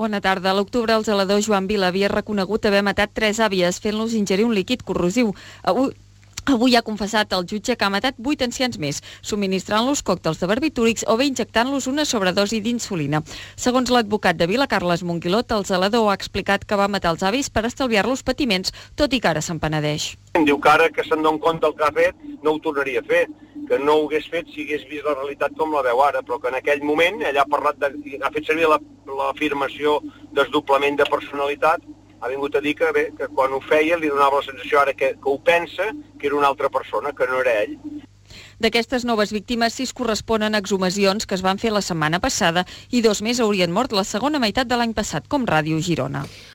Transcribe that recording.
Bona tarda. A l'octubre, el zelador Joan Vila havia reconegut haver matat 3 àvies fent-los ingerir un líquid corrosiu. Avui ha confessat el jutge que ha matat 8 ancians més, subministrant-los còctels de barbitúrics o bé injectant-los una sobredosi d'insulina. Segons l'advocat de Vila, Carles Monquilot, el zelador ha explicat que va matar els avis per estalviar-los patiments, tot i que ara se'n penedeix. Em diu que ara que se'n dona compte el que ha fet, no ho tornaria a fer, que no ho hagués fet si hagués vist la realitat com la veu ara, però que en aquell moment ell ha fet servir l'afirmació desdoblament de personalitat, ha vingut a dir que quan ho feia li donava la sensació ara que ho pensa, que era una altra persona, que no era ell. D'aquestes noves víctimes, 6 corresponen a exhumacions que es van fer la setmana passada i 2 més haurien mort la segona meitat de l'any passat, com Ràdio Girona.